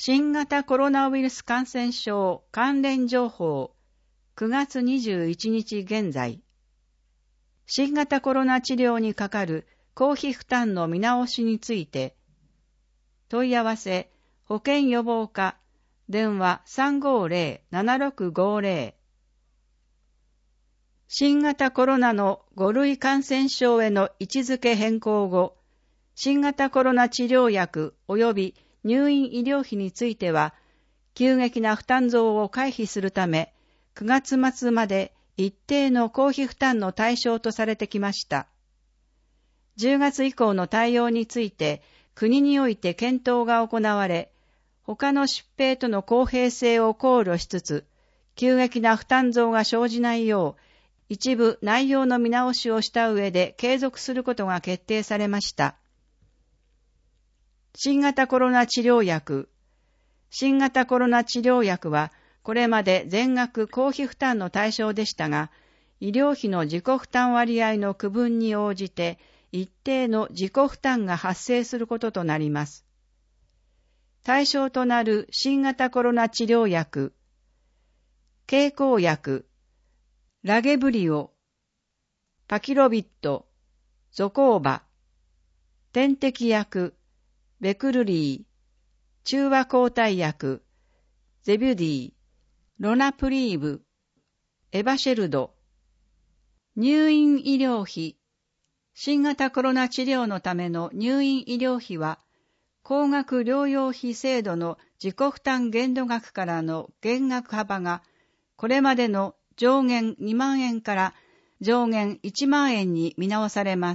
新型コロナウイルス感染症関連情報9月21日現在。新型コロナ治療にかかる公費負担の見直しについて、問い合わせ保険予防課電話 350-7650。 新型コロナの5類感染症への位置づけ変更後、新型コロナ治療薬及び入院医療費については、急激な負担増を回避するため、9月末まで一定の公費負担の対象とされてきました。10月以降の対応について、国において検討が行われ、他の疾病との公平性を考慮しつつ、急激な負担増が生じないよう、一部内容の見直しをした上で継続することが決定されました。新型コロナ治療薬。新型コロナ治療薬は、これまで全額公費負担の対象でしたが、医療費の自己負担割合の区分に応じて、一定の自己負担が発生することとなります。対象となる新型コロナ治療薬、経口薬、ラゲブリオ、パキロビッド、ゾコーバ、点滴薬、ベクルリー、中和抗体薬、ゼビュディ、ロナプリーブ、エバシェルド、入院医療費、新型コロナ治療のための入院医療費は、高額療養費制度の自己負担限度額からの減額幅が、これまでの上限2万円から上限1万円に見直されます。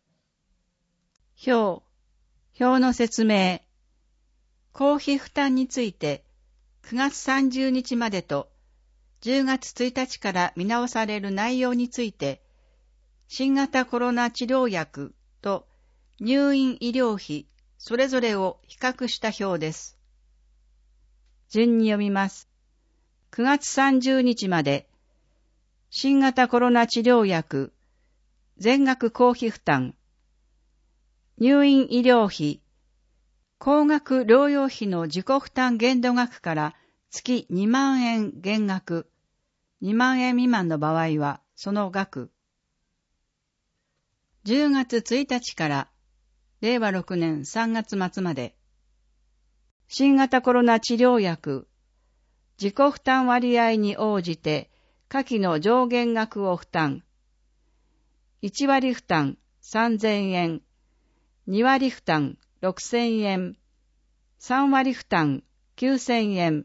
表の説明。公費負担について、9月30日までと10月1日から見直される内容について、新型コロナ治療薬と入院医療費それぞれを比較した表です。順に読みます。9月30日まで、新型コロナ治療薬全額公費負担、入院医療費、高額療養費の自己負担限度額から月2万円減額、2万円未満の場合はその額。10月1日から令和6年3月末まで、新型コロナ治療薬、自己負担割合に応じて下記の上限額を負担、1割負担3000円、2割負担6000円、3割負担9000円。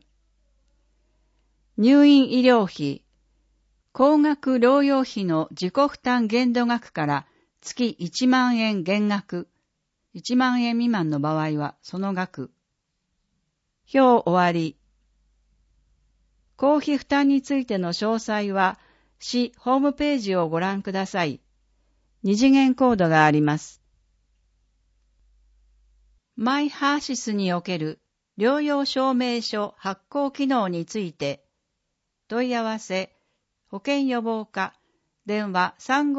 入院医療費、高額療養費の自己負担限度額から月1万円減額、1万円未満の場合はその額。表終わり。公費負担についての詳細は、市ホームページをご覧ください。二次元コードがあります。マイハーシスにおける療養証明書発行機能について、問い合わせ、保険予防課、電話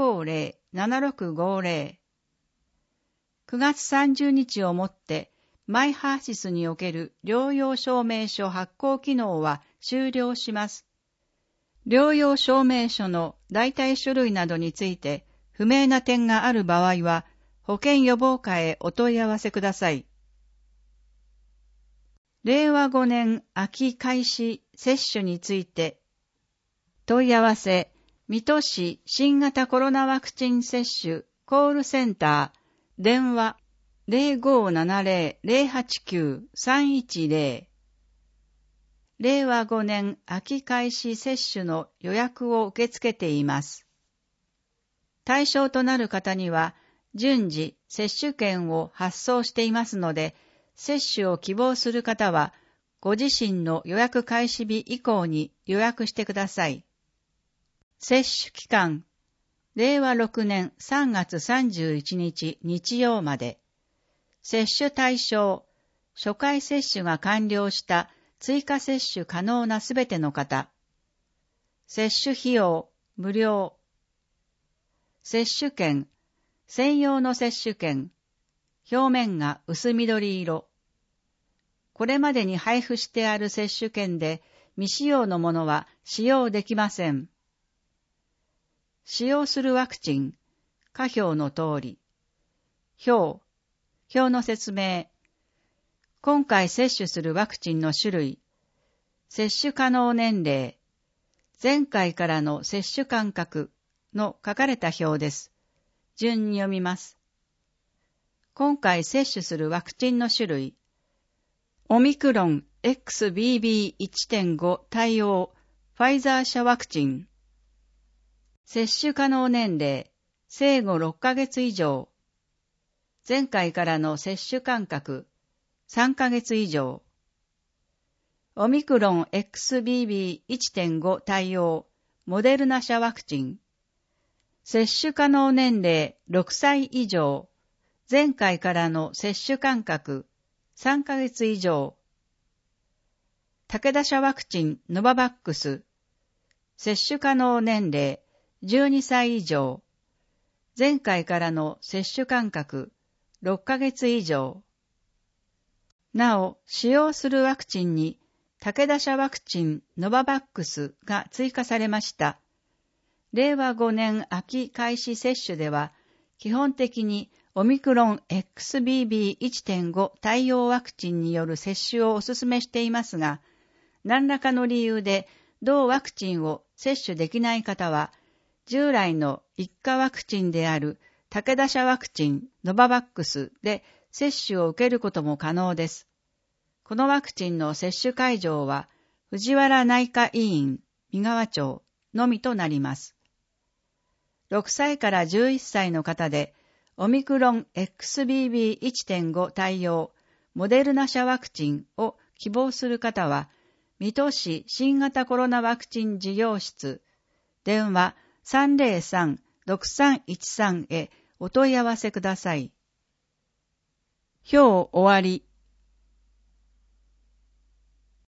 350-7650。9月30日をもって、マイハーシスにおける療養証明書発行機能は終了します。療養証明書の代替書類などについて不明な点がある場合は、保険予防課へお問い合わせください。令和5年秋開始接種について、問い合わせ、水戸市新型コロナワクチン接種コールセンター、電話 0570-089-310。令和5年秋開始接種の予約を受け付けています。対象となる方には、順次接種券を発送していますので、接種を希望する方は、ご自身の予約開始日以降に予約してください。接種期間、令和6年3月31日日曜まで。接種対象、初回接種が完了した追加接種可能なすべての方。接種費用、無料。接種券、専用の接種券。表面が薄緑色。 これまでに配布してある接種券で未使用のものは使用できません。使用するワクチン、下表の通り。表の説明。今回接種するワクチンの種類、接種可能年齢、前回からの接種間隔の書かれた表です。順に読みます。今回接種するワクチンの種類、オミクロン XBB.1.5 対応ファイザー社ワクチン。接種可能年齢、生後6ヶ月以上。前回からの接種間隔、3ヶ月以上。オミクロン XBB.1.5 対応モデルナ社ワクチン。接種可能年齢6歳以上。前回からの接種間隔、3ヶ月以上。武田社ワクチンノババックス。接種可能年齢12歳以上。前回からの接種間隔6ヶ月以上。なお、使用するワクチンに武田社ワクチンノババックスが追加されました。令和5年秋開始接種では、基本的にオミクロン XBB.1.5 対応ワクチンによる接種をお勧めしていますが、何らかの理由で同ワクチンを接種できない方は、従来の一価ワクチンである武田社ワクチンノババックスで接種を受けることも可能です。このワクチンの接種会場は藤原内科医院三川町のみとなります。6歳から11歳の方でオミクロン XBB.1.5 対応モデルナ社ワクチンを希望する方は、水戸市新型コロナワクチン事業室、電話 303-6313 へお問い合わせください。表終わり。